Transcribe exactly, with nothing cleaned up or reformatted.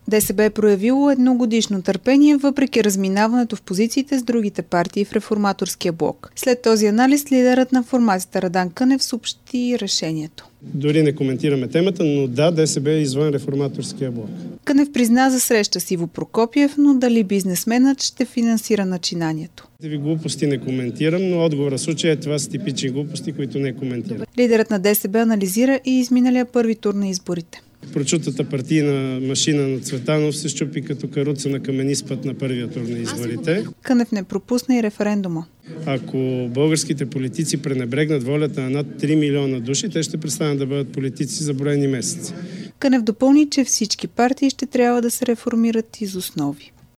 ДСБ е проявило едногодишно търпение, въпреки разминаването в позициите с другите партии в реформаторския блок. След този анализ лидерът на формацията Радан Кънев съобщи решението. Дори не коментираме темата, но да, ДСБ е извън реформаторския блок. Кънев призна за среща с Иво Прокопиев, но дали бизнесменът ще финансира начинанието. Ви глупости не коментирам, но отговора в случая е това са типични глупости, които не коментирам. Лидерът на ДСБ анализира и изминалия първи тур на изборите. Прочутата партийна машина на Цветанов се щупи като каруца на каменист път на първия тур на изборите. Кънев не пропусна и референдума. Ако българските политици пренебрегнат волята на над три милиона души, те ще престанат да бъдат политици за броени месеци. Кънев допълни, че всички партии ще трябва да се реформират из основи.